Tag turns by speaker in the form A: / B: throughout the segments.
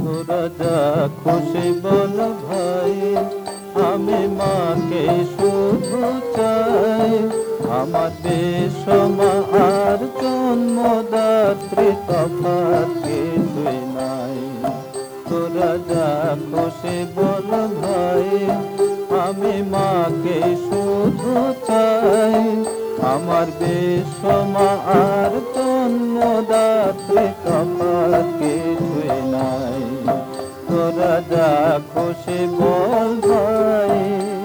A: তোরা যা খুশি বল ভাই, আমি মাকে শুধু চাই। আমার বিষমা আর জন্মদাত্রী তফাৎ কিছুই নাই। তোরা যা খুশি বল ভাই, আমি মাকে শুধু চাই। আমার বিষমা আর জন্মদাত্রী তফাৎ কিছুই নাই। তোরা যা খুশি বল ভাই।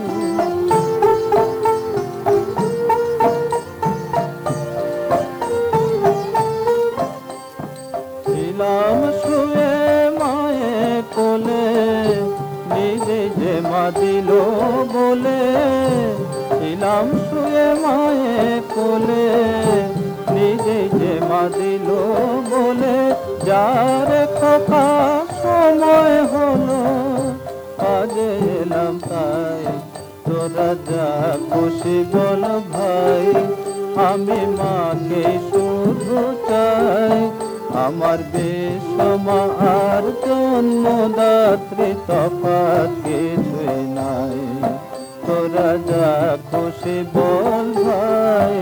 A: ছিলাম শুয়ে মায়ে কোলে, নিজে যে মা দিল বলে। ছিলাম শুয়ে মায়ে কোলে, নিজে যে মা দিল বলে। যার খোকা সময় হলো, কাজে এলাম তাই। তোরা যা খুশি বল ভাই, আমি মাকে শুধু চাই। আমার বিষমা আর জন্মদাত্রী তফাৎ কিছুই নাই। তোরা যা খুশি বল ভাই।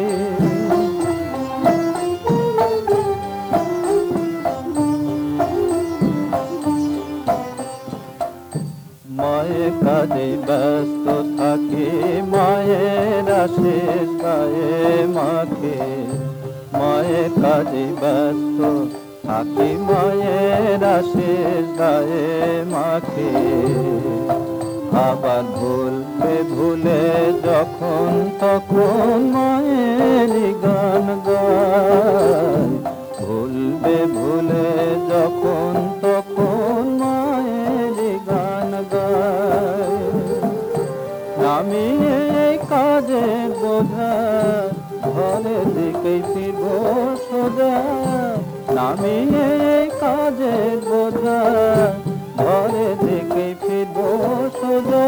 A: মায়ের কাজে ব্যস্ত থাকি, মায়ের আশিস গায়ে মাখে। মায়ের কাজে ব্যস্ত থাকি, মায়ের আশিস গায়ে মাখে। আবার ভুলবে ভুলে যখন তখন মায়ের গান গায়। ভুলবে ভুলে যখন তখন মায়ের গান গায়। নামিয়ে এই কাজের বোঝা, ঘরের দিকেই ফিরব সোজা। নামিয়ে এই কাজের বোঝা, ঘরের দিকেই ফিরব সোজা।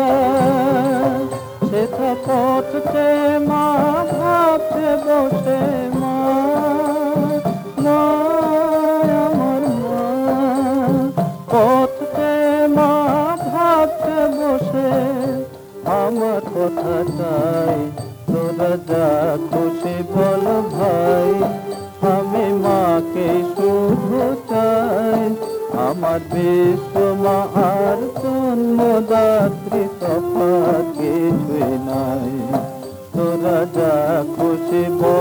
A: সেটা পথে মা ভাবছে বসে, মা মা আমার মা। পথে মা ভাবছে বসে, আমার কথা চাই। তোরা যা খুশি বল ভাই, আমি মাকে শুধু চাই। আমার বিষমা আর জন্মদাত্রী তফাৎ কিছুই নাই। তোরা যা খুশি বল।